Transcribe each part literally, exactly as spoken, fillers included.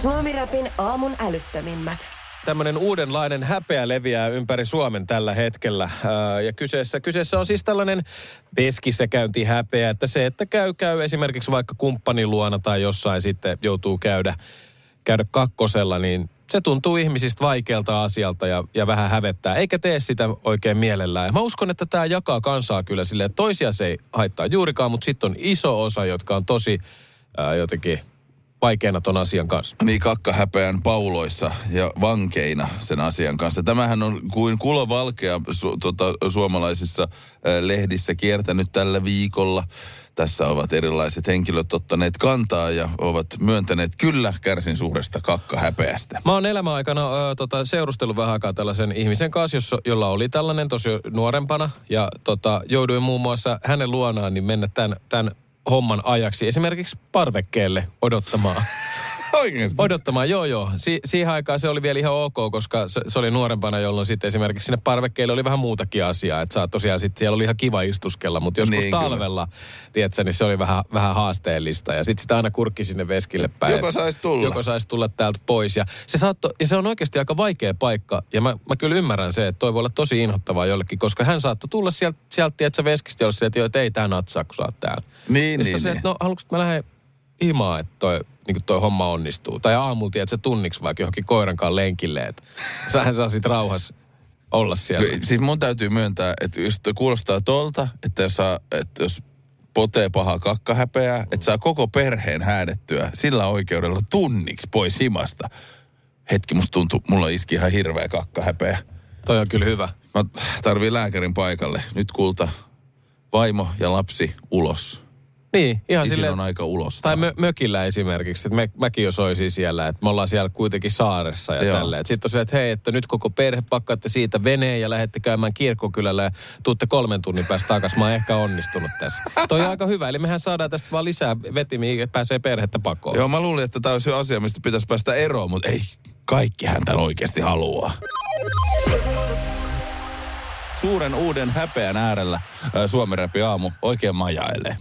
Suomi-räpin aamun älyttömimmät. Tämmöinen uudenlainen häpeä leviää ympäri Suomen tällä hetkellä. Ää, ja kyseessä, kyseessä on siis tällainen veskissä käynti häpeä, että se, että käy, käy esimerkiksi vaikka kumppanin luona tai jossain sitten joutuu käydä, käydä kakkosella, niin se tuntuu ihmisistä vaikealta asialta ja, ja vähän hävettää, eikä tee sitä oikein mielellään. Mä uskon, että tämä jakaa kansaa kyllä silleen, että toisia se ei haittaa juurikaan, mutta sitten on iso osa, jotka on tosi ää, jotenkin vaikeana ton asian kanssa. Niin, kakkahäpeän pauloissa ja vankeina sen asian kanssa. Tämähän on kuin kulovalkea su, tota, suomalaisissa äh, lehdissä kiertänyt tällä viikolla. Tässä ovat erilaiset henkilöt ottaneet kantaa ja ovat myöntäneet, kyllä kärsin suuresta kakkahäpeästä. Mä oon elämän aikana ö, tota, seurustellut vähän aikaa tällaisen ihmisen kanssa, jossa, jolla oli tällainen tosi nuorempana. Ja tota, jouduin muun muassa hänen luonaan niin mennä tämän, tämän homman ajaksi esimerkiksi parvekkeelle odottamaan. Oikeasti? Odottamaan, joo joo. Si- siihen aikaan se oli vielä ihan ok, koska se, se oli nuorempana, jolloin sitten esimerkiksi sinne parvekkeelle oli vähän muutakin asiaa. Että saa tosiaan sitten, siellä oli ihan kiva istuskella, mutta joskus niin, talvella, tiedätkö, niin se oli vähän, vähän haasteellista. Ja sitten sitä aina kurkki sinne veskille päin. Joko saisi tulla. Joko saisi tulla täältä pois. Ja se, saatto, ja se on oikeasti aika vaikea paikka. Ja mä, mä kyllä ymmärrän se, että toi voi olla tosi inhottavaa jollekin, koska hän saattoi tulla sieltä, sieltä tiedätkö, veskistä, jolla se, että joo, et ei tää natsaa, kun sä oot täällä. Niin, niin, se, niin. että no, haluatko mä lähden himaan, että toi, niin toi homma onnistuu. Tai aamulla tiedät, että sä tunniksi vaikka johonkin koirankaan lenkille, että sähän saa sit rauhassa olla siellä. Ky- siis mun täytyy myöntää, että just kuulostaa tolta, että jos, saa, että jos potee pahaa kakkahäpeää, että saa koko perheen häädettyä sillä oikeudella tunniksi pois himasta. Hetki, musta tuntuu, mulla iski ihan hirveä kakkahäpeä. Toi on kyllä hyvä. Mä tarviin lääkärin paikalle. Nyt kulta, vaimo ja lapsi ulos. Niin, ihan Isin silleen. on aika ulos. Tai mö, mökillä esimerkiksi, että me, mäkin jo soisin siellä, että me ollaan siellä kuitenkin saaressa ja tälleen. Sitten on se, että hei, että nyt koko perhe pakkaatte siitä veneen ja lähdette käymään kirkkokylällä ja tuutte kolmen tunnin päästä takaisin. Mä oon ehkä onnistunut tässä. Toi on aika hyvä, eli mehän saadaan tästä vaan lisää vetimiä, että pääsee perhettä pakoon. Joo, mä luulin, että tämä olisi jo asia, mistä pitäisi päästä eroon, mutta ei, kaikkihan tämän oikeasti haluaa. Suuren uuden häpeän äärellä Suomi-räpi aamu oikein majailee.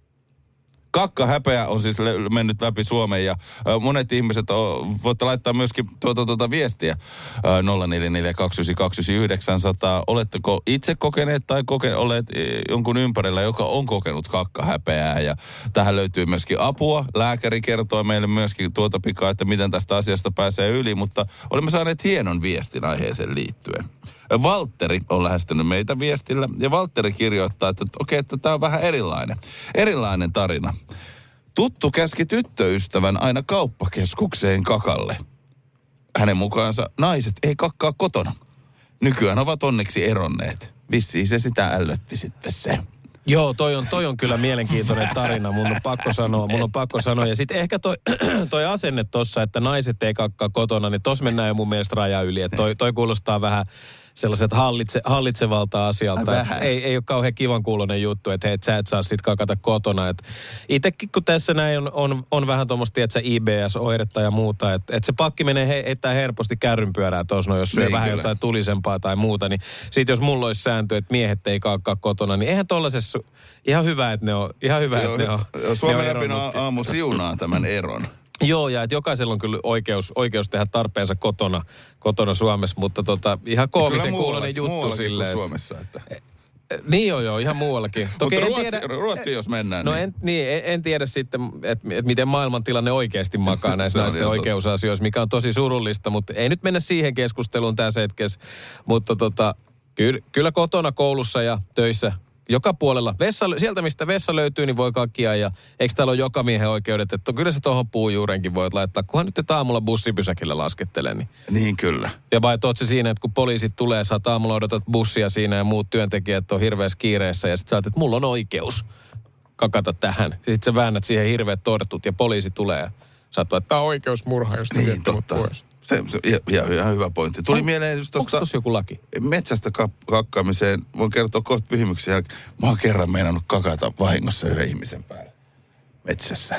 Kakkahäpeä on siis mennyt läpi Suomeen ja monet ihmiset, voitte laittaa myöskin tuota, tuota viestiä nolla neljä neljä kaksi yhdeksän kaksi yhdeksän yhdeksän nolla nolla. Oletteko itse kokeneet tai koke, olet jonkun ympärillä, joka on kokenut kakkahäpeää, ja tähän löytyy myöskin apua. Lääkäri kertoo meille myöskin tuota pikaa, että miten tästä asiasta pääsee yli, mutta olemme saaneet hienon viestin aiheeseen liittyen. Valtteri on lähestynyt meitä viestillä ja Valtteri kirjoittaa, että okei, että tämä on vähän erilainen. Erilainen tarina. Tuttu käski tyttöystävän aina kauppakeskukseen kakalle. Hänen mukaansa naiset ei kakkaa kotona. Nykyään ovat onneksi eronneet. Vissiin se sitä ällötti sitten se. Joo, toi on, toi on kyllä mielenkiintoinen tarina, mun on pakko sanoa, mun on pakko sanoa. Ja sitten ehkä toi, toi asenne tossa, että naiset ei kakkaa kotona, niin tossa mennään jo mun mielestä raja yli. Että toi, toi kuulostaa vähän sellaiset hallitse, hallitsevalta asialta. Ei, ei ole kauhean kivan kuuloinen juttu, että hei, sä et saa sit kakata kotona. Et itekin kun tässä näin on, on, on vähän tuommoista, että I B S-oiretta ja muuta, että et se pakki menee he, heittää herposti kärrynpyörää tuossa, no, jos syö vähän kyllä jotain tulisempaa tai muuta, niin sit jos mulla olisi sääntö, että miehet ei kakkaa kotona, niin eihän tollasessa ihan hyvä, että ne on, ihan hyvä, että ne on. Suomi-räpin aamu siunaa tämän eron. Joo, ja että jokaisella on kyllä oikeus, oikeus tehdä tarpeensa kotona, kotona Suomessa, mutta tota, ihan koomisen kuuloinen juttu silleen. Suomessa, että. Niin joo, joo, ihan muuallakin. Toki mutta Ruotsi, tiedä, Ruotsi, jos mennään. No niin. En, niin, en, en tiedä sitten, että et miten maailmantilanne oikeasti makaa näissä naisten oikeusasioissa, mikä on tosi surullista, mutta ei nyt mennä siihen keskusteluun tässä hetkessä. Mutta tota, kyllä, kyllä kotona, koulussa ja töissä, joka puolella. Vessa, sieltä, mistä vessa löytyy, niin voi kakkia. Ja eikö täällä ole joka miehen oikeudet? Että kyllä se tuohon puujuurenkin voit laittaa. Kunhan nyt et aamulla bussipysäkillä laskettelee. Niin, niin kyllä. Ja vai oot se siinä, että kun poliisit tulee, sä aamulla odotat bussia siinä ja muut työntekijät on hirveässä kiireessä. Ja sit sä oot, että mulla on oikeus kakata tähän. Ja sit sä väännät siihen hirveät tortut ja poliisi tulee. Ja sä oot, että tää on oikeusmurha, jos niin, totta. Pois. Se, se ihan, ihan hyvä pointti. Tuli on, mieleen just tosta... Onko tossa joku laki? Metsästä kakkaamiseen. Voin kertoa kohta pyhimyksen jälkeen. Mä oon kerran meinannut kakata vahingossa yhden ihmisen päälle. Metsässä.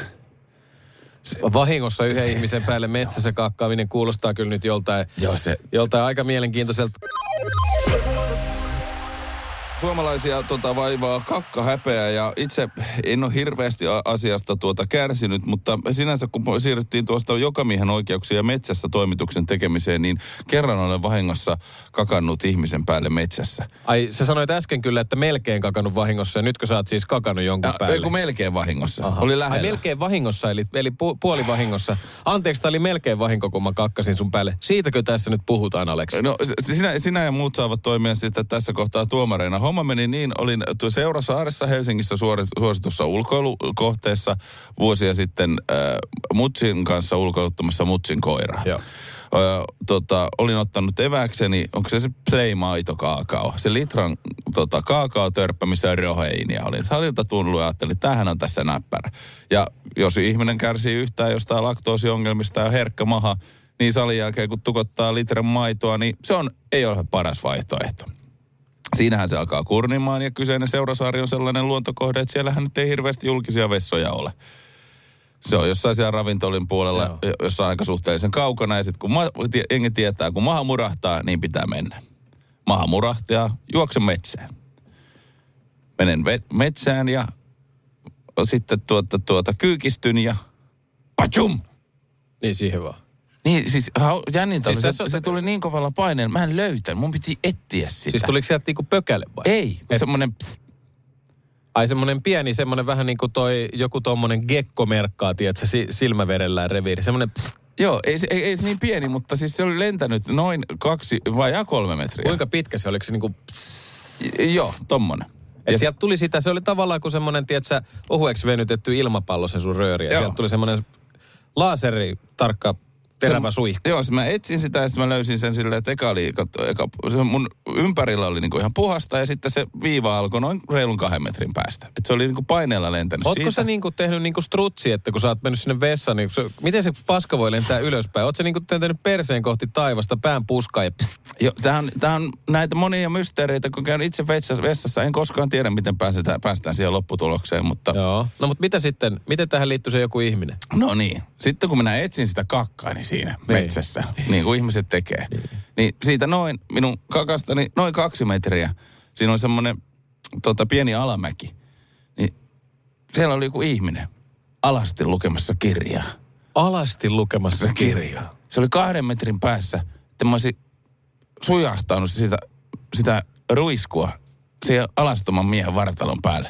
Se, vahingossa yhden se, ihmisen se, päälle metsässä kakkaaminen kuulostaa kyllä nyt joltain, joo, se, joltain se, aika mielenkiintoiselta. suomalaisia tota, vaivaa kakkahäpeä ja itse en ole hirveästi asiasta tuota kärsinyt, mutta sinänsä kun siirryttiin tuosta jokamiehen oikeuksia metsässä toimituksen tekemiseen, niin kerran olen vahingossa kakannut ihmisen päälle metsässä. Ai, sä sanoit äsken kyllä, että melkein kakannut vahingossa ja nytkö sä oot siis kakannut jonkun ja, päälle? Ei kun melkein vahingossa. Aha. Oli lähellä. Ai, melkein vahingossa, eli, eli pu, puoli vahingossa. Anteeksi, tää oli melkein vahinko, kun mä kakkasin sun päälle. Siitäkö tässä nyt puhutaan, Aleksi? No sinä, sinä ja muut saavat toimia sitten tässä kohtaa tuomareina. Homma meni niin, olin tuo Seurasaaressa Helsingissä suositussa ulkoilukohteessa vuosia sitten äh, Mutsin kanssa ulkoiluttamassa Mutsin koiraa. Joo. Ö, tota, olin ottanut evääkseni, onko se se Play-maitokaakao, se litran tota, kaakaotörppä, missä on roheinia. Olin salilta tullut ja ajattelin, että tämähän on tässä näppärä. Ja jos ihminen kärsii yhtään jostain laktoosiongelmista ja herkkä maha, niin salin jälkeen kun tukottaa litran maitoa, niin se on, ei ole paras vaihtoehto. Siinähän se alkaa kurnimaan ja kyseinen Seurasaari on sellainen luontokohde, että siellähän nyt ei hirveästi julkisia vessoja ole. Se on jossain siellä ravintolin puolella, Joo. jossain aika suhteellisen kaukana. Ja sitten kun ma- jengi tietää, kun maha murahtaa, niin pitää mennä. Maha murahtaa, juoksen metsään. Menen ve- metsään ja sitten tuota, tuota kyykistyn ja pachum! Niin siihen vaan. Niin, siis jännintä Siis se, tässä on- se tuli niin kovalla paineella. Mä en löytänyt, mun piti etsiä sitä. Siis tuliko sieltä niinku pökäle vai? Ei, Et- semmoinen pst. Ai semmonen pieni, semmonen vähän niin kuin toi joku tommonen gekkomerkkaa, tiedätkö, si- silmäverellään reviiri. Semmonen pst. Joo, ei, se- ei, ei se niin pieni, mutta siis se oli lentänyt noin kaksi vai kolme metriä. Kuinka pitkä se, oliko se niinku pst. J- Joo, tommonen. Et Ja sieltä tuli sitä, se oli tavallaan kuin semmonen, tiedätkö, ohueksi venytetty ilmapallo sen sun rööri. Ja Joo. sieltä tuli semmonen laaseri tarkka terävä se- suihku. Joo, mä etsin sitä ja sitten mä löysin sen silleen, että eka oli, eka, se mun ympärillä oli niinku ihan puhasta ja sitten se viiva alkoi noin reilun kahden metrin päästä. Et se oli niinku paineella lentänyt Ootko siitä. sä niinku tehnyt niinku strutsi, että kun sä oot mennyt sinne vessaan, niin se, miten se paska voi lentää ylöspäin? Oot sä niinku tehnyt perseen kohti taivasta, pään puskaa ja pst. Joo, tämähän on, tämähän on näitä monia mysteereitä, kun käyn itse vessassa, vessassa en koskaan tiedä, miten päästään, päästään siihen lopputulokseen, mutta... Joo. No mutta mitä sitten, miten tähän liittyy se joku ihminen? No niin. Sitten kun minä etsin sitä kakkaani siinä Niin. metsässä, niin kuin ihmiset tekee, niin. niin siitä noin minun kakastani noin kaksi metriä, siinä on semmoinen tota, pieni alamäki, niin siellä oli joku ihminen alasti lukemassa kirjaa. Alasti lukemassa kirjaa. Se oli kahden metrin päässä, että mä olisin sujahtanut sitä, sitä ruiskua siihen alastoman miehen vartalon päälle.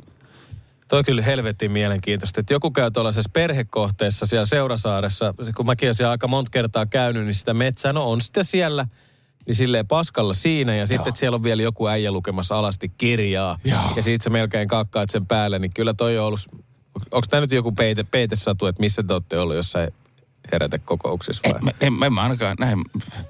Toi on kyllä helvetin mielenkiintoista, että joku käy tuollaisessa perhekohteessa siellä Seurasaaressa, kun mäkin olen siellä aika monta kertaa käynyt, niin sitä metsää, no on sitä siellä, niin silleen paskalla siinä, ja sitten, että siellä on vielä joku äijä lukemassa alasti kirjaa, Joo. ja siitä sä melkein kakkaat sen päälle, niin kyllä toi on ollut, onko tämä nyt joku peite, peitesatu, että missä te olette ollut jossain herätekokouksessa vai? En, en, en mä ainakaan näin,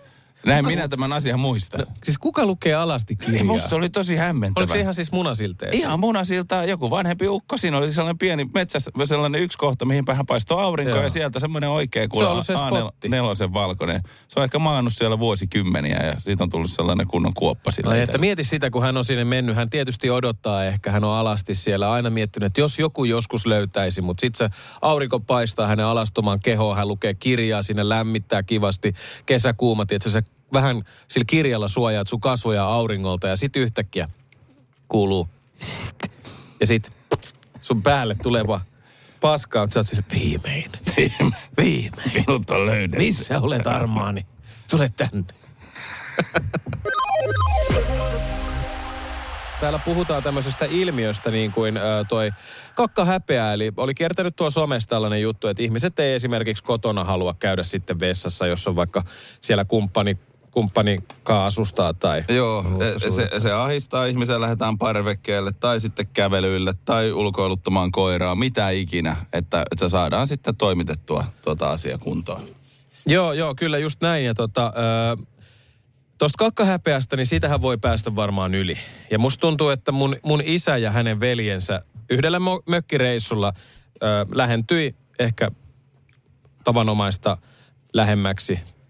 näin minä tämän asian muistan. No, siis kuka lukee alasti kirjaa? Ei, musta se oli tosi hämmentävä. Oliko se ihan siis munasilteen? Ihan munasilta, joku vanhempi ukko. Siinä oli sellainen pieni metsässä, sellainen yksi kohta, mihin vähän paistoi aurinko. Joo. Ja sieltä semmoinen oikea Se on kuulla ollut se spotti. A neljä valkoinen. Se on ehkä maannut siellä vuosikymmeniä ja siitä on tullut sellainen kunnon kuoppa sillä. No, että mieti sitä, kun hän on sinne mennyt. Hän tietysti odottaa, ehkä hän on alasti siellä. Aina miettinyt, että jos joku joskus löytäisi. Mutta sitten se aurinko paistaa hänen alastomaan kehoon. Hän lukee kirjaa, sinne lämmittää kivasti. Kesäkuuma, tietysti se vähän sillä kirjalla suojaat sun kasvoja auringolta. Ja sitten yhtäkkiä kuuluu. Ja sitten sun päälle tuleva paska. Sä oot sinne viimein. Viimein. Minut on löydetty. Missä olet, Armaani? Tule tänne. Täällä puhutaan tämmöisestä ilmiöstä niin kuin äh, toi kakkahäpeä. Eli oli kiertänyt tuo somessa tällainen juttu, että ihmiset ei esimerkiksi kotona halua käydä sitten vessassa, jos on vaikka siellä kumppani, kumppani asustaa tai... Joo, se, se ahistaa ihmisiä, lähdetään parvekkeelle tai sitten kävelyille tai ulkoiluttamaan koiraa, mitä ikinä, että, että saadaan sitten toimitettua tuota asiaa kuntoon. Joo, joo, kyllä just näin. Ja tota, äh, tuosta kakkahäpeästä, niin siitähän voi päästä varmaan yli. Ja musta tuntuu, että mun, mun isä ja hänen veljensä yhdellä mo- mökkireissulla äh, lähentyi ehkä tavanomaista lähemmäksi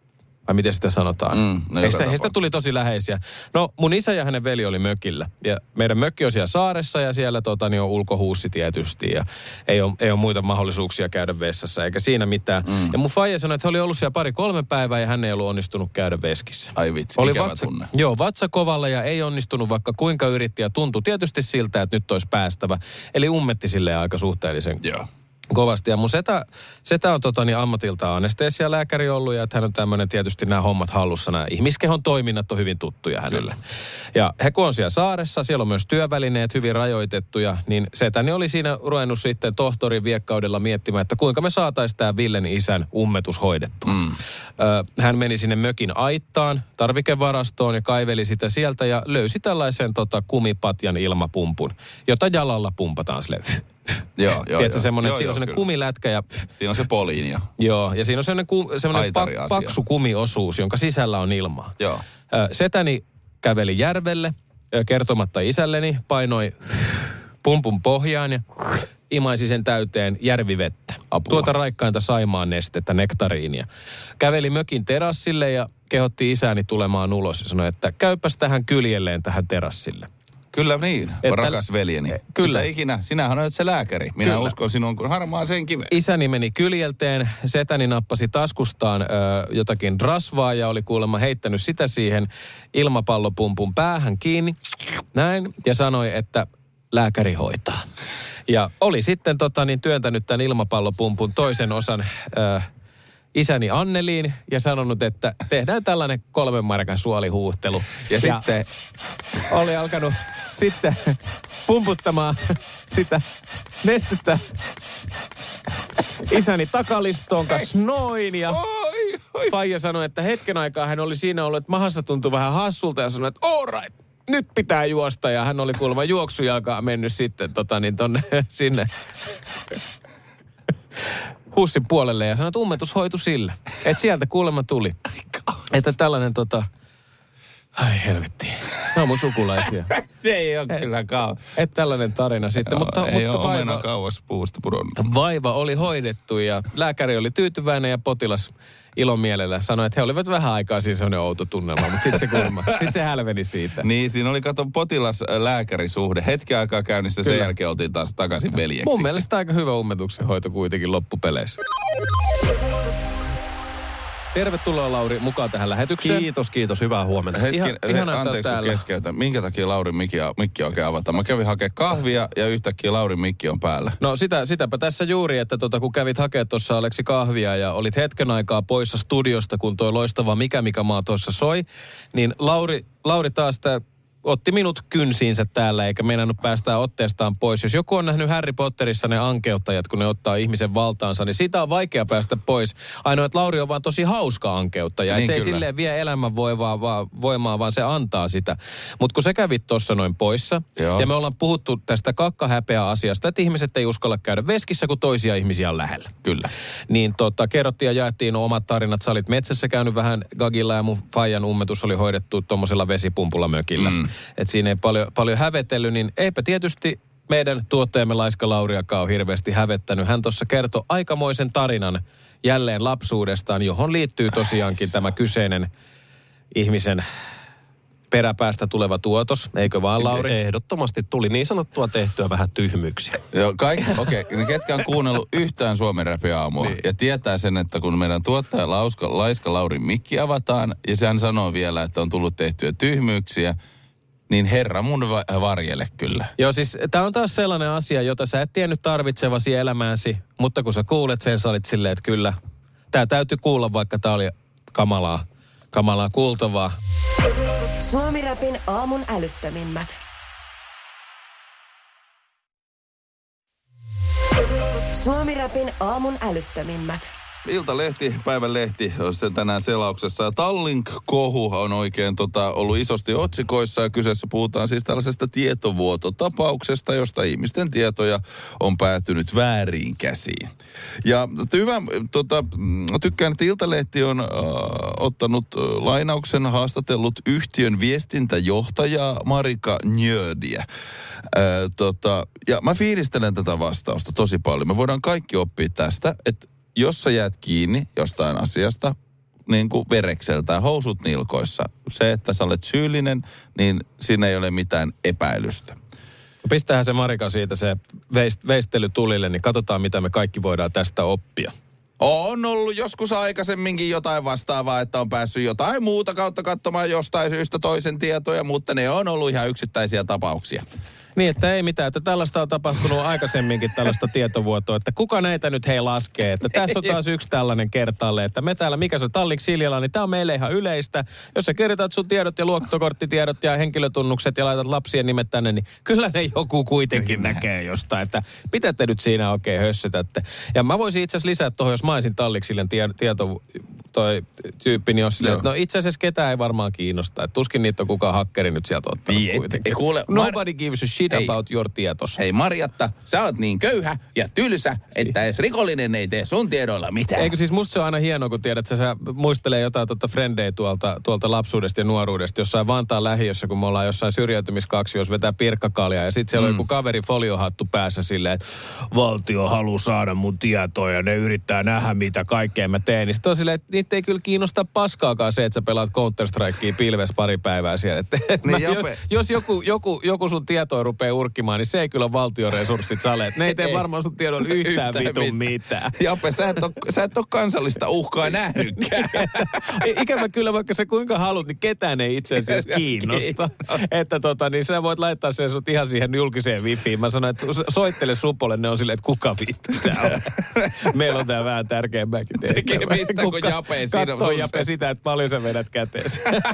vai miten sitä sanotaan. Mm, no heistä, heistä tuli tosi läheisiä. No mun isä ja hänen veli oli mökillä. Ja meidän mökki on siellä saaressa ja siellä tota, niin on ulkohuussi tietysti. Ja ei ole, ei ole muita mahdollisuuksia käydä vessassa eikä siinä mitään. Mm. Ja mun faija sanoi, että he oli ollut siellä pari kolme päivää ja hän ei ollut onnistunut käydä veskissä. Ai vitsi, oli ikävä vatsa, tunne. Joo, vatsa kovalla ja ei onnistunut vaikka kuinka yritti ja tuntui tietysti siltä, että nyt olisi päästävä. Eli ummetti silleen aika suhteellisen Joo. kovasti. Ja mun setä, setä on tota, niin ammatilta anestesialääkäri ollut ja että hän on tämmöinen tietysti nämä hommat hallussa. Nämä ihmiskehon toiminnat on hyvin tuttuja hänelle. Kyllä. Ja he kun on siellä saaressa, siellä on myös työvälineet hyvin rajoitettuja, niin setäni oli siinä ruvennut sitten tohtorin viekkaudella miettimään, että kuinka me saataisiin tämä Villen isän ummetus hoidettua. Mm. Ö, hän meni sinne mökin aittaan, tarvikevarastoon ja kaiveli sitä sieltä ja löysi tällaisen tota, kumipatjan ilmapumpun, jota jalalla pumpataan sille. Joo, joo, Tiedätkö, joo. semmoinen, joo, että siinä joo, on semmoinen kyllä. kumilätkä ja... Siinä on se poliinia. Joo, ja siinä on semmoinen, ku, semmoinen pak, paksu kumiosuus, jonka sisällä on ilmaa. Joo. Setäni käveli järvelle kertomatta isälleni, painoi pumpun pohjaan ja imaisi sen täyteen järvivettä. Apua. Tuota raikkainta Saimaan nestettä, nektariinia. Käveli mökin terassille ja kehotti isäni tulemaan ulos ja sanoi, että käypäs tähän kyljelleen tähän terassille. Kyllä niin, että, rakas veljeni. Kyllä. Mitä ikinä, sinähän olet se lääkäri. Minä kyllä. uskon sinun kuin harmaa sen kiveen. Isäni meni kyljelteen, setäni nappasi taskustaan ö, jotakin rasvaa ja oli kuulemma heittänyt sitä siihen ilmapallopumpun päähän kiinni. Näin, ja sanoi, että lääkäri hoitaa. Ja oli sitten tota, niin, työntänyt tämän ilmapallopumpun toisen osan... Ö, isäni Anneliin ja sanonut, että tehdään tällainen kolmen markan suolihuuhtelu. Ja, ja sitten oli alkanut sitten pumputtamaan sitä nestettä isäni takalistoon kanssa noin. Ja faija sanoi, että hetken aikaa hän oli siinä ollut, että mahassa tuntui vähän hassulta ja sanoi, että all right, nyt pitää juosta. Ja hän oli kuulemma juoksujalkaan mennyt sitten tota, niin tonne sinne hussin puolelle ja sanoi, että ummetus hoitui sillä. Että sieltä kuulemma tuli. Että tällainen tota... Ai helvetti. Ne on mun sukulaisia. Se ei ole kyllä kauan. Että tällainen tarina sitten. Joo, mutta, ei mutta ole vaiva, omena kauas puusta pudonnut. Vaiva oli hoidettu ja lääkäri oli tyytyväinen ja potilas ilomielellä sanoi, että he olivat vähän aikaa siinä sellainen outo tunnelma, mutta sitten se kuulemma, sitten se hälveni siitä. Niin, siinä oli kato potilas-lääkärisuhde. Hetken aikaa käynnissä, sen jälkeen oltiin taas takaisin veljeksiksi. Mun mielestä aika hyvä ummetuksen hoito kuitenkin loppupeleissä. Tervetuloa Lauri mukaan tähän lähetykseen. Kiitos, kiitos. Hyvää huomenta. Hetki, ihan, he, ihan anteeksi kun keskeytän. Minkä takia Laurin mikki, mikki oikein avataan? Mä kävin hakemaan kahvia ja yhtäkkiä Laurin mikki on päällä. No sitä, sitäpä tässä juuri, että tota, kun kävit hakemaan tuossa Aleksi kahvia ja olit hetken aikaa poissa studiosta, kun toi loistava Mikä Mikä Maa tuossa soi, niin Lauri, Lauri taas tää otti minut kynsiinsä täällä, eikä meinannut päästää otteestaan pois. Jos joku on nähnyt Harry Potterissa ne ankeuttajat, kun ne ottaa ihmisen valtaansa, niin siitä on vaikea päästä pois. Ainoa, että Lauri on vaan tosi hauska ankeuttaja. Niin se ei silleen vie elämän voimaa, vaan, voimaa, vaan se antaa sitä. Mutta kun sä kävit tuossa noin poissa, Joo. ja me ollaan puhuttu tästä kakkahäpeä-asiasta, että ihmiset ei uskalla käydä veskissä, kun toisia ihmisiä on lähellä. Kyllä. Niin tota, kerrottiin ja jaettiin omat tarinat. Sä olit metsässä käynyt vähän gagilla ja mun faijan ummetus oli hoidettu tuommoisella vesipumpulla mökillä. Mm. Että siinä ei paljon, paljon hävetellyt, niin eipä tietysti meidän tuottajamme Laiska Lauriakaan ole hirveästi hävettänyt. Hän tuossa kertoi aikamoisen tarinan jälleen lapsuudestaan, johon liittyy tosiaankin tämä kyseinen ihmisen peräpäästä tuleva tuotos. Eikö vaan, Lauri? Ehdottomasti tuli niin sanottua tehtyä vähän tyhmyyksiä. Joo, kaikki, okei. Okay. Ketkä on kuunnellut yhtään Suomen Räpiä aamua niin. ja tietää sen, että kun meidän tuottaja Lauska, Laiska Laurin mikki avataan ja sehän sanoo vielä, että on tullut tehtyä tyhmyyksiä, niin herra mun va- varjele kyllä. Joo, siis tää on taas sellainen asia, jota sä et tiennyt tarvitsevasi elämääsi, mutta kun sä kuulet sen, sä olit silleen, että kyllä, tää täytyy kuulla, vaikka tää oli kamalaa, kamalaa kuultavaa. Suomi-räpin aamun älyttömimmät. Suomi-räpin aamun älyttömimmät. Iltalehti, päivän lehti on se tänään selauksessa. Tallink-kohu on oikein tota, ollut isosti otsikoissa ja kyseessä puhutaan siis tällaisesta tietovuototapauksesta, josta ihmisten tietoja on päätynyt vääriin käsiin. Ja hyvä, tota, tykkään, että Iltalehti on äh, ottanut äh, lainauksen, haastatellut yhtiön viestintäjohtajaa Marika Njödiä. Äh, tota, ja mä fiilistelen tätä vastausta tosi paljon. Me voidaan kaikki oppia tästä, että jos sä jäät kiinni jostain asiasta, niin kuin verekseltään, housut nilkoissa. Se, että sä olet syyllinen, niin siinä ei ole mitään epäilystä. Pistähän se Marika siitä se veist, veistely tulille, niin katsotaan mitä me kaikki voidaan tästä oppia. On ollut joskus aikaisemminkin jotain vastaavaa, että on päässyt jotain muuta kautta katsomaan jostain syystä toisen tietoja, mutta ne on ollut ihan yksittäisiä tapauksia. Niin, että ei mitään, että tällaista on tapahtunut aikaisemminkin tällaista tietovuotoa, että kuka näitä nyt hei laskee, että tässä on taas yksi tällainen kertaalle, että me täällä, mikä se on Tallik Siljala, niin tämä on meille ihan yleistä. Jos sä kirjoitat sun tiedot ja luottokorttitiedot ja henkilötunnukset ja laitat lapsien nimet tänne, niin kyllä ne joku kuitenkin näkee jostain, että mitä te nyt siinä oikein hössytätte. Ja mä voisin itse asiassa lisätä tuohon, jos mä olisin Tallik Siljan tie, tieto, toi tyyppi, niin jos silleen, että no itse asiassa ketään ei varmaan kiinnosta, että tuskin niitä on kukaan hakkeri nyt sieltä ottanut niin, kuitenkin. Et, kuule, Nobody Mar- gives a shit Hei. about your tietos. Hei Marjatta, sä oot niin köyhä ja tylsä, että edes rikollinen ei tee sun tiedoilla mitään. Eikö siis musta se on aina hienoa, kun tiedät, että sä muistelee jotain tuota frendejä tuolta, tuolta lapsuudesta ja nuoruudesta, jossain Vantaan lähiössä, kun me ollaan jossain syrjäytymiskaksi, jos vetää pirkkakaljaa ja sitten siellä mm. on joku kaveri foliohattu päässä silleen, että valtio haluaa saada mun tietoa ja ne yrittää nähdä, mitä kaikkea mä teen. Niin sitten on silleen, että niitä ei kyllä kiinnosta paskaakaan se, että sä pelaat Counter-Strikea pilves pari päivää siellä. Et, et niin, mä, jos, jos joku, joku, joku sun tietoa rupeaa urkkimaan, niin se ei kyllä ole valtion resurssit sale. Ne ei tee varmaan sun tiedolla yhtään, yhtään vitun mitään. Jape, sä et, ole, sä et ole kansallista uhkaa nähnytkään. Ikävä kyllä, vaikka sä kuinka haluat, niin ketään ei itse asiassa kiinnosta. Että tota, niin sä voit laittaa sen sut ihan siihen julkiseen wifiin. Mä sanoin, että soittele Supolle, ne on silleen, että kuka vittu tää on. Meillä on tää vähän tärkeämmäkin tehtävä. Tekemistä kuin Jape. Kattoo Jape sitä, että paljon sä vedät käteen.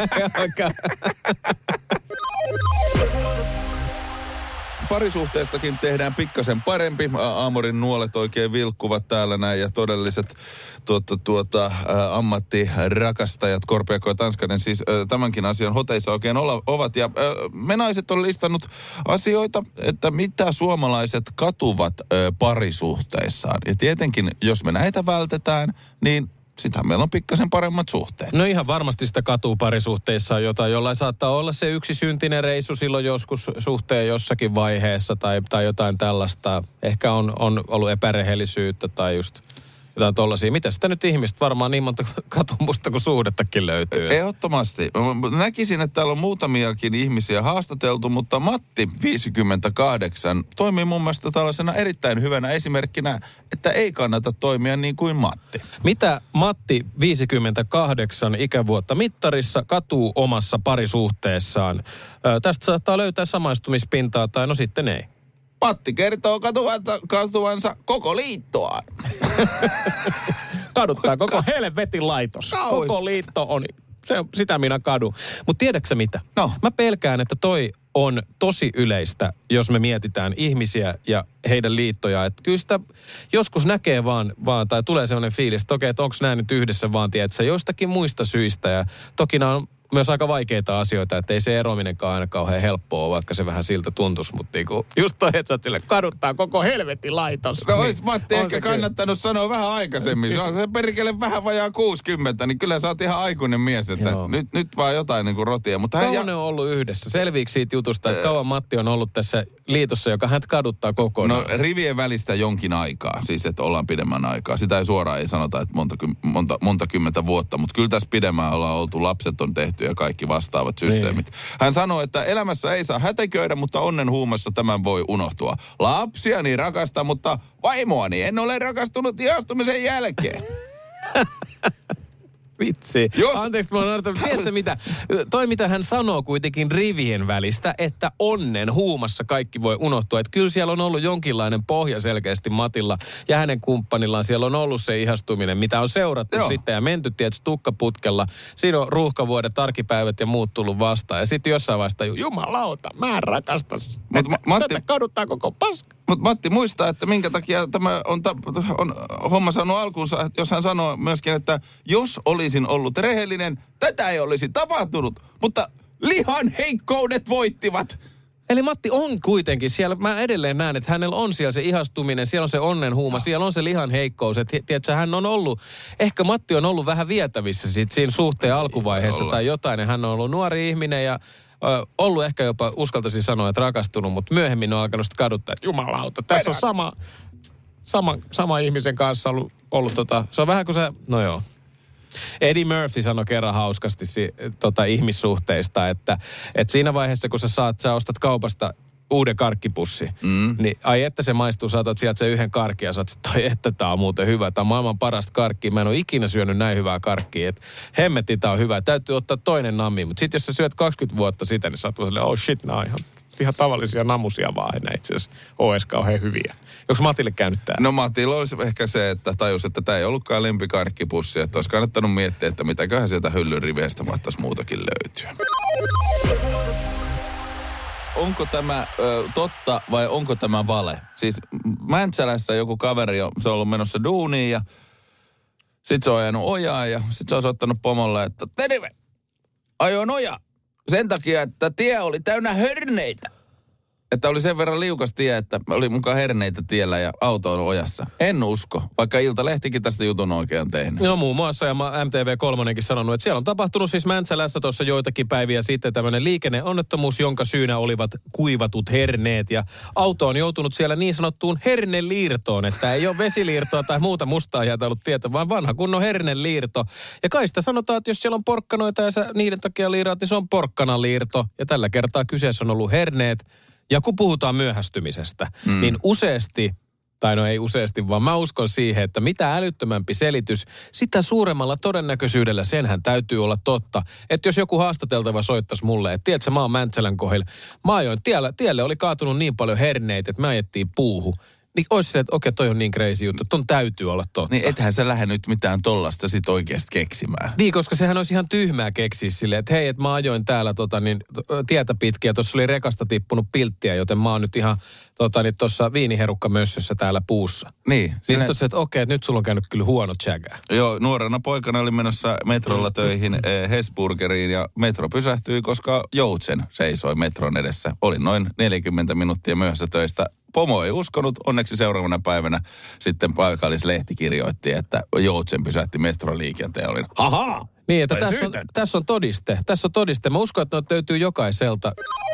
Parisuhteestakin tehdään pikkasen parempi. Aamurin nuolet oikein vilkkuvat täällä näin ja todelliset tuota, tuota, ä, ammattirakastajat, Korpiakko ja Tanskanen siis ä, tämänkin asian hoteissa oikein olla, ovat. Ja ä, me naiset on listannut asioita, että mitä suomalaiset katuvat ä, parisuhteissaan. Ja tietenkin, jos me näitä vältetään, niin sitähän meillä on pikkasen paremmat suhteet. No ihan varmasti sitä katuu parisuhteissa jotain, jollain saattaa olla se yksi syntinen reissu silloin joskus suhteen jossakin vaiheessa tai, tai jotain tällaista. Ehkä on, on ollut epärehellisyyttä tai just jotain tollaisia. Mitä sitä nyt ihmiset varmaan niin monta katumusta kuin suhdettakin löytyy? Ehdottomasti. Näkisin, että täällä on muutamiakin ihmisiä haastateltu, mutta Matti viisikymmentäkahdeksan toimii mun mielestä tällaisena erittäin hyvänä esimerkkinä, että ei kannata toimia niin kuin Matti. Mitä Matti viisikymmentäkahdeksan ikävuotta mittarissa katuu omassa parisuhteessaan? Ö, tästä saattaa löytää samaistumispintaa tai no sitten ei. Matti kertoo katuvansa, katuvansa koko liittoaan. Kaduttaa koko helvetin laitos. Kauhista. Koko liitto on, se, sitä minä kadun. Mutta tiedätkö sä mitä? No. Mä pelkään, että toi on tosi yleistä, jos me mietitään ihmisiä ja heidän liittoja. Että kyllä sitä joskus näkee vaan, vaan tai tulee sellainen fiilis, että okei, että onko nämä nyt yhdessä vaan, tiedätkö, jostakin muista syistä. Ja toki nämä on myös aika vaikeita asioita, että ei se eroaminenkaan aina kauhean helppoa, vaikka se vähän siltä tuntuisi, mutta niinku, just toi, että sä oot sille, kaduttaa koko helvetin laitos. No ois Matti on ehkä kannattanut kyllä sanoa vähän aikaisemmin. Se on se perkele vähän vajaa kuusikymmentä, niin kyllä sä oot ihan aikuinen mies, että nyt, nyt vaan jotain niin kuin rotia. Mutta kauan hän ne on ollut yhdessä? Selviikö siitä jutusta, että kauan Matti on ollut tässä liitossa, joka häntä kaduttaa kokonaan? No rivien välistä jonkin aikaa, siis että ollaan pidemmän aikaa. Sitä ei suoraan ei sanota, että monta, monta, monta kymmentä vuotta, mutta kyllä tässä pidemmään ollaan oltu, lapset on tehty ja kaikki vastaavat systeemit. Niin. Hän sanoi, että elämässä ei saa hätäköidä, mutta onnen huumassa tämän voi unohtua. Lapsiani rakastan, mutta vaimoani en ole rakastunut ihastumisen jälkeen. Vitsi. Jos... Anteeksi, mä oon arvoittanut. Tiedätkö mitä? Toi, mitä hän sanoo kuitenkin rivien välistä, että onnen huumassa kaikki voi unohtua. Että kyllä siellä on ollut jonkinlainen pohja selkeästi Matilla ja hänen kumppanillaan. Siellä on ollut se ihastuminen, mitä on seurattu Joo. sitten ja menty, tiedätkö, tukkaputkella. Siinä on ruuhkavuodet, arkipäivät ja muut tullut vastaan. Ja sitten jossain vaiheessa, jumalauta, mä en rakasta. Mut, ma- Matti... Tätä kaduttaa koko paska. Mutta Matti muistaa, että minkä takia tämä on, ta- on homma saanut alkuunsa, jos hän sanoo myöskin, että jos olisin ollut rehellinen, tätä ei olisi tapahtunut, mutta lihan heikkoudet voittivat. Eli Matti on kuitenkin siellä, mä edelleen näen, että hänellä on siellä se ihastuminen, siellä on se onnenhuuma, siellä on se lihan heikkous. Että tiedätkö, hän on ollut, ehkä Matti on ollut vähän vietävissä sit siinä suhteen alkuvaiheessa tai jotain, ja hän on ollut nuori ihminen ja Ö, ollut ehkä jopa, uskaltaisin sanoa, että rakastunut, mutta myöhemmin on alkanut sitä kaduttaa, että jumalauta, tässä on sama, sama, sama ihmisen kanssa ollut, ollut tota, se on vähän kuin se, no joo. Eddie Murphy sanoi kerran hauskasti si, tota, ihmissuhteista, että, että siinä vaiheessa, kun sä saat, sä ostat kaupasta uuden karkkipussi, mm. niin ai että se maistuu, saatat sieltä sen yhden karkin ja saat, toi että tää on muuten hyvä, tää on maailman parasta karkkia, mä en ole ikinä syönyt näin hyvää karkkia, että hemmetti tää on hyvä, täytyy ottaa toinen nammi, mutta sit jos sä syöt kaksikymmentä vuotta sitä, niin sä oot vaan silleen, oh shit, nää on ihan, ihan tavallisia namusia vaan, enää itse asiassa O S kauhean hyviä. Onko Matille käynyt tää? No Matilla olisi ehkä se, että tajus, että tää ei ollutkaan lempikarkkipussi, että olisi kannattanut miettiä, että mitäköhän sieltä hyllyn riveistä mahtaisi muutakin löytyä. Onko tämä ö, totta vai onko tämä vale? Siis Mäntsälässä joku kaveri on, se on ollut menossa duuniin ja sit se on ajanut ojaa ja sit se on soittanut pomolle, että terve, ajoin ojaa sen takia, että tie oli täynnä hörneitä. Että oli sen verran liukas tie, että oli mukaan herneitä tiellä ja auto on ojassa. En usko, vaikka Iltalehtikin tästä jutun oikein tehnyt. No muun muassa, ja M T V kolme sanonut, että siellä on tapahtunut siis Mäntsälässä tuossa joitakin päiviä sitten tämmöinen liikenneonnettomuus, jonka syynä olivat kuivatut herneet. Ja auto on joutunut siellä niin sanottuun herneliirtoon, että ei ole vesiliirtoa tai muuta mustaa jäätä ollut tietä, vaan vanha kunnon herneliirto. Ja kai sitä sanotaan, että jos siellä on porkkanoita ja sä niiden takia liiraat, niin se on porkkanaliirto. Ja tällä kertaa kyseessä on ollut herneet. Ja kun puhutaan myöhästymisestä, mm. niin useasti, tai no ei useasti, vaan mä uskon siihen, että mitä älyttömämpi selitys, sitä suuremmalla todennäköisyydellä senhän täytyy olla totta. Että jos joku haastateltava soittaisi mulle, että tiedätkö, mä oon Mäntsälän kohdilla, mä ajoin, tielle, tielle oli kaatunut niin paljon herneitä, että me ajettiin puuhu. Niin olisi se, että okei, toi on niin crazy juttu, ton täytyy olla totta. Niin ethän sä lähde nyt mitään tollasta sit oikeasti keksimään. Niin, koska sehän olisi ihan tyhmää keksiä silleen, että hei, että mä ajoin täällä tota, niin, tietä pitkin ja tuossa oli rekasta tippunut pilttiä, joten mä oon nyt ihan tota, niin, tuossa viiniherukkamössössä täällä puussa. Niin. Niin Sinä... sitten että okei, että nyt sulla on käynyt kyllä huono tsägää. Joo, nuorena poikana oli menossa metrolla töihin eh, Hesburgeriin ja metro pysähtyi, koska joutsen seisoi metron edessä. Oli noin neljäkymmentä minuuttia myöhässä töistä. Pomo ei uskonut. Onneksi seuraavana päivänä sitten paikallislehti kirjoitti, että joutsen pysähti metroliikenteen. Olin, haha! Niin, että tässä on, tässä on todiste. Tässä on todiste. Mä uskon, että noita löytyy jokaiselta.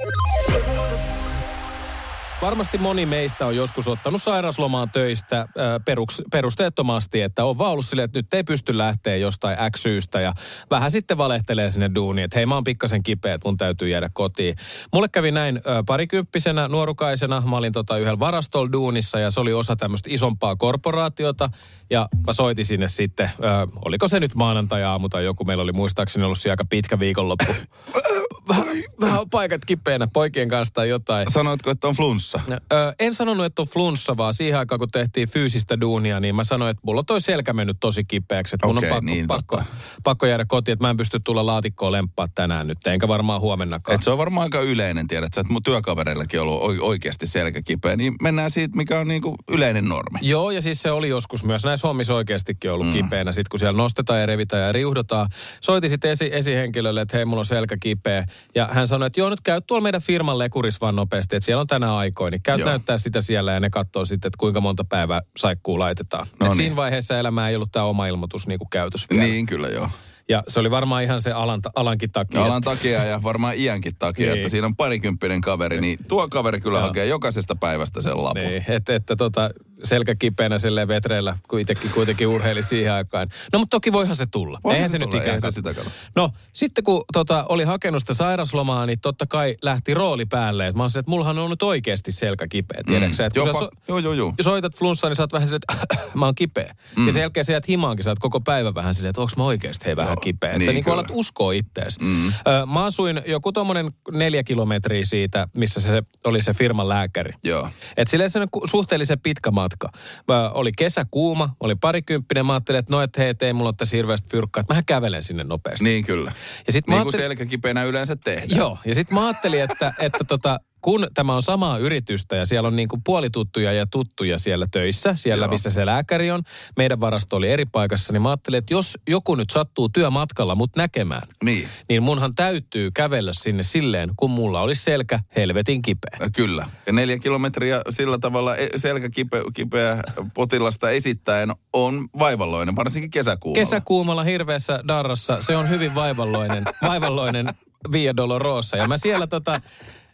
Varmasti moni meistä on joskus ottanut sairauslomaan töistä äh, peruks, perusteettomasti, että on vaan ollut silleen, että nyt ei pysty lähteä jostain X syystä ja vähän sitten valehtelee sinne duuniin, että hei mä oon pikkasen kipeä, että mun täytyy jäädä kotiin. Mulle kävi näin äh, parikymppisenä nuorukaisena, mä olin tota yhdellä varastolla duunissa ja se oli osa tämmöistä isompaa korporaatiota ja mä soitin sinne sitten, äh, oliko se nyt maanantai-aamu tai joku, meillä oli muistaakseni ollut siellä aika pitkä viikonloppu. Vähän, vähän paikat kipeänä poikien kanssa tai jotain. Sanoitko, että on flunssa? Ö, en sanonut, että on flunssa, vaan siihen aikaan, kun tehtiin fyysistä duunia, niin mä sanoin, että mulla on toi selkä mennyt tosi kipeäksi. Että mun okay, on pakko, niin, pakko, pakko jäädä kotiin, että mä en pysty tulla laatikkoon lemppaa tänään nyt, enkä varmaan huomennakaan. Et se on varmaan aika yleinen, tiedät sä, että mun työkavereillakin on ollut oikeasti selkä kipeä, niin mennään siitä, mikä on niinku yleinen normi. Joo, ja siis se oli joskus myös näissä hommissa oikeastikin ollut mm. kipeänä. Sitten kun siellä nostetaan ja revitään ja riuhdotaan, soiti sitten esi- esihenkilölle, että hei, mulla on selkä kipeä. Ja hän sanoi, että joo, nyt käy tuolla meidän firman lekurissa vaan nopeasti, että siellä on tänä aikoina. Niin käyt näyttää sitä siellä ja ne katsoo sitten, että kuinka monta päivää saikkuu laitetaan. No niin. Siinä vaiheessa elämää ei ollut tämä oma ilmoitus niin kuin käytössä vielä. Niin, kyllä joo. Ja se oli varmaan ihan se alan, alankin takia. Alan takia ja varmaan iänkin takia, niin. Että siinä on parikymppinen kaveri, niin tuo kaveri kyllä no. hakee jokaisesta päivästä sen lapun. Niin, että, että tota, selkä kipeänä silleen vetreillä, kun itsekin kuitenkin urheili siihen aikaan. No mutta toki voihan se tulla. Voihan Eihän se se tulla, nyt ikään eihän se sitä kato. No sitten kun tota, oli hakenut sitä sairaslomaa, niin totta kai lähti rooli päälle. Et mä oon se, että mullahan on nyt oikeasti selkä kipeä, tiedätkö mm. Jopa, so, joo, joo, joo. soitat flunssaan, niin sä oot vähän silleen, että mä oon kipeä. Mm. Ja sen jälkeen sä jäät himaankin, sä oot koko päivän vähän silleen, että onko mä oikeasti hei vähän kipeä. Että niin, sä niin alat uskoa ittees. Mm. Ö, mä asuin joku tommonen neljä kilometriä siitä, missä se oli se firman lääkäri. Joo. Että silleen se suhteellisen pitkä matka. Mä, oli kesä kuuma, oli parikymppinen, mä ajattelin, että no, että hei, ei mulla ole tässä hirveästi fyrkkaa, että mä kävelen sinne nopeasti. Niin kyllä. Ja sit niin mä kuin selkäkipeänä yleensä tehdään. Joo, ja sitten mä ajattelin, että, että tota, kun tämä on samaa yritystä ja siellä on niin kuin puolituttuja ja tuttuja siellä töissä, siellä Joo. missä se lääkäri on, meidän varasto oli eri paikassa, niin mä ajattelin, että jos joku nyt sattuu työmatkalla mut näkemään, niin, niin munhan täytyy kävellä sinne silleen, kun mulla olisi selkä helvetin kipeä. Kyllä. Ja neljä kilometriä sillä tavalla selkä kipeä, kipeä potilasta esittäen on vaivalloinen, varsinkin kesäkuumalla. Kesäkuumalla hirveässä darrassa se on hyvin vaivalloinen, vaivalloinen Via Dolorosa. Ja mä siellä tota...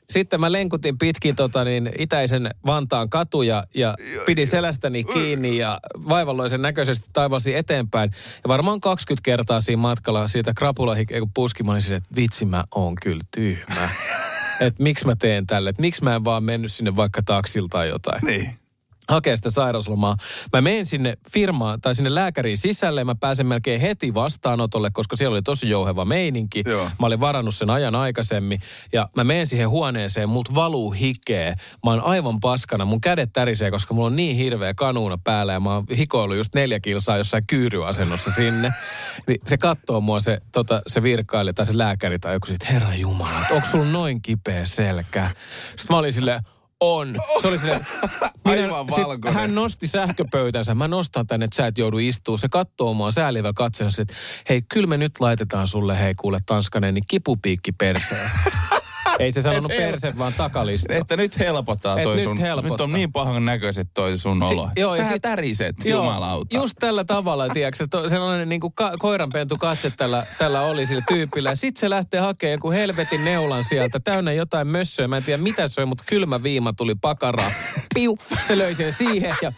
sitten mä lenkutin pitkin tota, niin, itäisen Vantaan katuja ja pidin selästäni kiinni ja vaivalloisen näköisesti taivalsin eteenpäin. Ja varmaan kaksikymmentä kertaa siinä matkalla siitä krapulahikeen, kun puskin, mä olin silleen, että vitsi mä oon kyllä tyhmä. Että miksi mä teen tälle, että miksi mä en vaan mennyt sinne vaikka taksilta tai jotain. Niin. Hakee sitä sairauslomaa. Mä menen sinne firmaan tai sinne lääkäriin sisälle ja mä pääsen melkein heti vastaanotolle, koska siellä oli tosi jouheva meininki. Joo. Mä olin varannut sen ajan aikaisemmin ja mä menen siihen huoneeseen, multa valuu hikeä. Mä oon aivan paskana, mun kädet tärisee, koska mulla on niin hirveä kanuuna päällä ja mä oon hikoillut just neljä kilsaa jossain kyyryasennossa sinne. Niin se katsoo mua se, tota, se virkailija tai se lääkäri tai joku siitä, herra jumala, onko sulla noin kipeä selkä? Sitten mä olin silleen, on. Se oli silleen, aivan valkoinen. Hän nosti sähköpöytänsä. Mä nostan tänne, että sä et joudu istuu. Se katsoo mua säälivä katseella, että hei, kyllä me nyt laitetaan sulle, hei kuule Tanskanen, niin kipupiikki perseessä. Ei se sanonut perse, vaan takalista. Että nyt helpottaa toi Et sun. Nyt, helpottaa. Nyt on niin pahan näköiset toi sun olo. Si- joo, Sähän sit, täriset, joo, jumalauta. Just tällä tavalla, tiedätkö, to, sellainen niin kuin ka- koiranpentu katse tällä, tällä oli sillä tyypillä. Sitten se lähtee hakemaan joku helvetin neulan sieltä, täynnä jotain mössöä. Mä en tiedä mitä se on, mutta kylmä viima tuli pakaraa. Piu, se löi sen siihen ja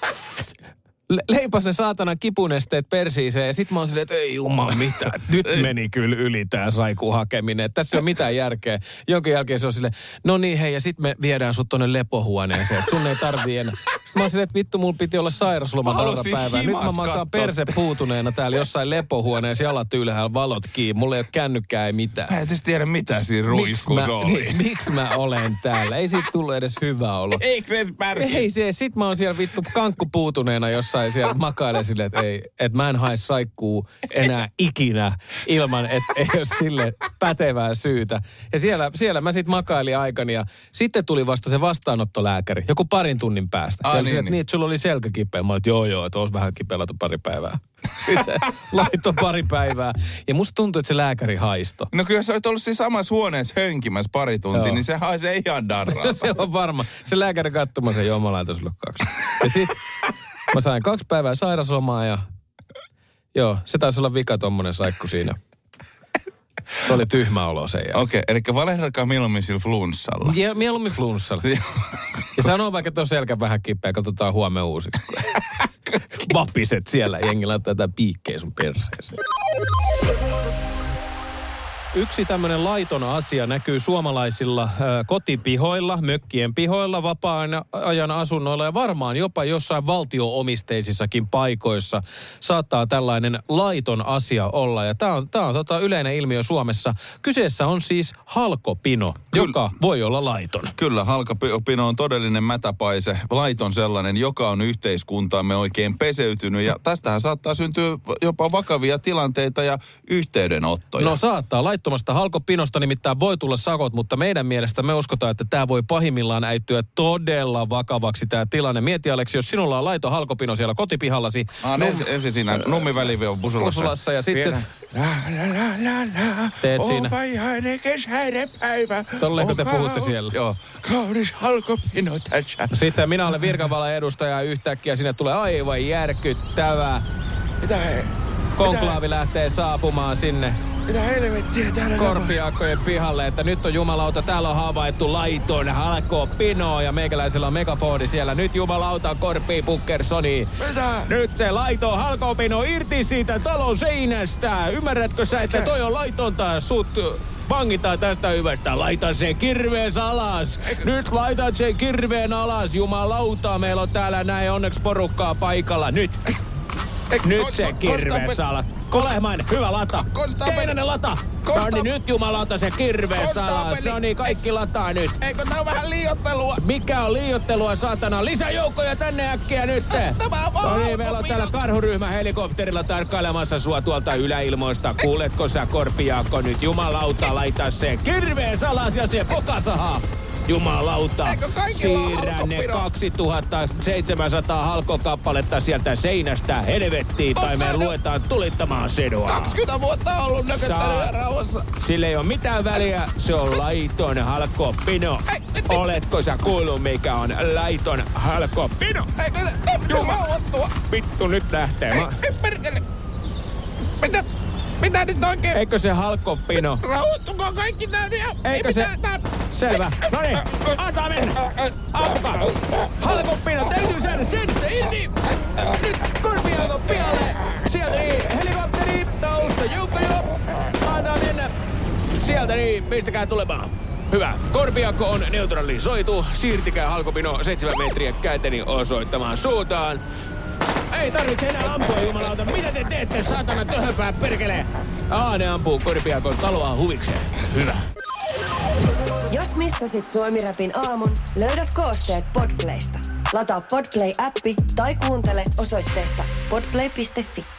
leipas ne saatana kipunesteet persiiseen ja sit mä oon silleen, että ei jumala mitään. Nyt meni kyllä yli tää saikun hakeminen. Että tässä ei ole mitään järkeä. Jonkin jälkeen se on silleen, no niin hei ja sit me viedään sut tonne lepohuoneeseen. Että sun ei tarvii enää. Sitten mä oon silleen, että vittu mulla piti olla sairasloma päivää. Nyt mä makaan perse puutuneena täällä jossain lepohuoneessa, jalat ylhäällä, valot kiinni. Mulla ei ole kännykkää, ei mitään. Mä en edes tiedä mitä siinä ruiskussa oli. Niin, miksi mä olen täällä? Ei siitä tullut edes hyvä olo. Eikö se edes pärkiä? Ei se. Sit mä oon siellä vittu kankkupuutuneena jossain. Tai siellä makailee silleen, että ei, että mä en hae saikkuu enää ikinä ilman, että ei ole sille pätevää syytä. Ja siellä, siellä mä sitten makailin aikani ja sitten tuli vasta se vastaanottolääkäri, joku parin tunnin päästä. Ah, ja niin, sille, niin. niin, että sulla oli selkä kipeä. Mä olin, että joo joo, että olisi vähän kipeä laita pari päivää. Sitten se laittoi pari päivää. Ja musta tuntui, että se lääkäri haisto. No kyllä sä olet ollut siinä samassa huoneessa hönkimässä pari tuntia, Joo. niin se haisee ihan darraa. Se on varma. Se lääkäri katsoi, mä sen, joo mä laitan sulle kaksi. Ja sit mä sain kaksi päivää sairaslomaa ja joo, se taisi olla vika tommonen saikku siinä. Se oli tyhmä olo sen jälkeen. Okei, okay, eli valehdelkaa mieluummin sillä flunssalla. Ja, mieluummin flunssalla. Ja sanoo vaikka, että on selkä vähän kipeä, katsotaan huomenna uusiksi. Vapiset siellä, jengi laittaa tätä piikkejä sun perseeseen. Yksi tämmöinen laiton asia näkyy suomalaisilla ö, kotipihoilla, mökkien pihoilla, vapaa-ajan asunnoilla ja varmaan jopa jossain valtio-omisteisissakin paikoissa saattaa tällainen laiton asia olla. Ja tämä on, tää on tota yleinen ilmiö Suomessa. Kyseessä on siis halkopino, Kyllä. joka voi olla laiton. Kyllä, halkopino on todellinen mätäpaise, laiton sellainen, joka on yhteiskuntaamme oikein peseytynyt. Ja tästähän saattaa syntyä jopa vakavia tilanteita ja yhteydenottoja. No saattaa. Laittomasta halkopinosta nimittäin voi tulla sakot, mutta meidän mielestä me uskotaan, että tämä voi pahimmillaan äittyä todella vakavaksi tämä tilanne. Mieti Aleksi, jos sinulla on laiton halkopino siellä kotipihallasi. Ah, num... ensin, ensin siinä nummivälivion busulassa. Busulassa ja sitten la, la, la, la. teet siinä. Onpa ihainen kesäinen päivä. Tolleenko te puhutte siellä? Joo, kaunis halkopino tässä. Sitten minä olen Virkavallan edustaja ja yhtäkkiä sinne tulee aivan järkyttävä. Mitä he? Konklaavi lähtee saapumaan sinne. Mitä helvettiä täällä? Korpiakkojen pihalle, että nyt on jumalauta, täällä on havaittu laiton halkopino ja meikäläisellä on megafoni siellä. Nyt jumalauta Korpi Pukkersoni. Mitä? Nyt se laiton halkopino irti siitä talon seinästä. Ymmärrätkö sä, että toi on laitonta? Sut vangitaan tästä hyvästä. Laita se kirvees alas. Nyt laitat sen kirveen alas. Jumalauta, meillä on täällä näin onneksi porukkaa paikalla. Nyt. Nyt se kirvees alas. Kolehmainen, hyvä lata. Keinoinen lata. No niin, nyt jumalauta se kirvees alas. No niin, kaikki lataa nyt. Eikö tää on vähän liioittelua? Mikä on liioittelua, saatana? Lisäjoukkoja tänne äkkiä nyt. Tämä on vaan No niin, meillä on täällä karhuryhmä helikopterilla tarkkailemassa sua tuolta yläilmoista. Kuuletko sä, Korpiaakko, nyt jumalauta, laita se kirvees alas ja se pokasaha. Jumalauta, siirrä ne kaksituhattaseitsemänsataa halkokappaletta sieltä seinästä helvettiin, tai me luetaan tulittamaan sinua. kaksikymmentä vuotta ollut nököttänyt rauhassa. Sillä ei ole mitään väliä, se on laiton halkopino. Oletko sä kuullut, mikä on laiton halkopino? Eikö se Jumala rauhoittua? Vittu, nyt lähtee. Ei, ei perkele. Mitä? Mitä nyt oikein? Eikö se halkopino? Rauhoittukaa kaikki nää. Eikö se... Tää, Selvä. No niin, antaa mennä. Ampukaa. Halkopina, täytyy saada seinästä irti. Nyt Korpiakon pihalle. Sieltä niin, helikopteri, tausta, juppa jup. Antaa mennä. Sieltä niin, pistäkää tulemaan. Hyvä. Korpiakko on neutralisoitu. Siirtikää Halkopino seitsemän metriä käteni osoittamaan suuntaan. Ei tarvitse enää ampua, jumalauta. Mitä te teette, saatana töhöpää perkelee? Aa, ne ampuu Korpiakon taloa huvikseen. Hyvä. Jos missasit Suomi-rapin aamun, löydät koosteet Podplaysta. Lataa Podplay-appi tai kuuntele osoitteesta podplay piste fi.